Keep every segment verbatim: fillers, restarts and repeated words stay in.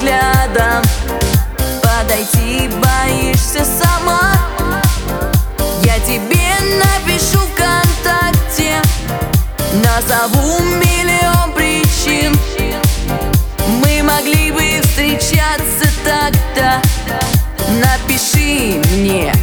взглядом. Подойти боишься сама. Я тебе напишу ВКонтакте, назову миллион причин. Мы могли бы встречаться тогда. Напиши мне,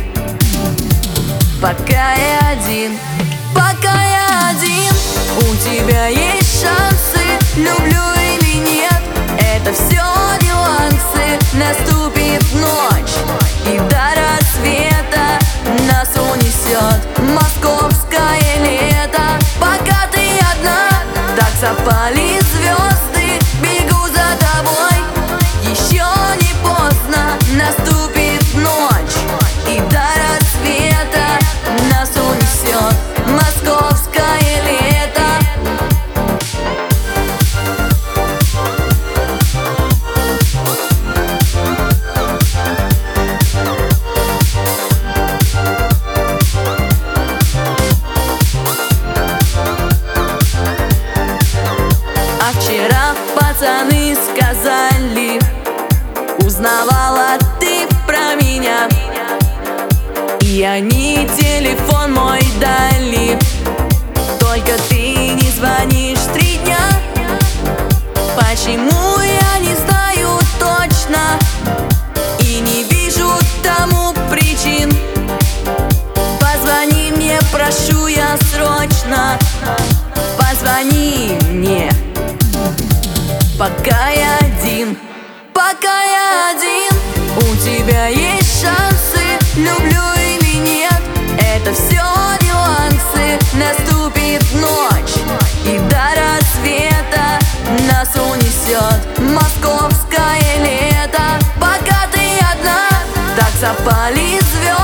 пока я один, пока я один. У тебя есть шансы, люблю или нет, это все нюансы. Наступит ночь, и до рассвета нас унесет московское лето. Пока ты одна, так совпали звезды, бегу за тобой. Еще не поздно, наступит ночь, и до рассвета нас унесет московское лето. А вчера пацаны сказали, узнавала ты про меня, и они телефон мой дали. Только ты не звонишь три дня. Почему, я не знаю точно, и не вижу тому причин. Позвони мне, прошу я срочно. Позвони мне, пока я один, пока я один. У тебя есть шансы, люблю или нет, это все нюансы. Наступит ночь, и до рассвета нас унесет московское лето. Пока ты одна, так совпали звезды.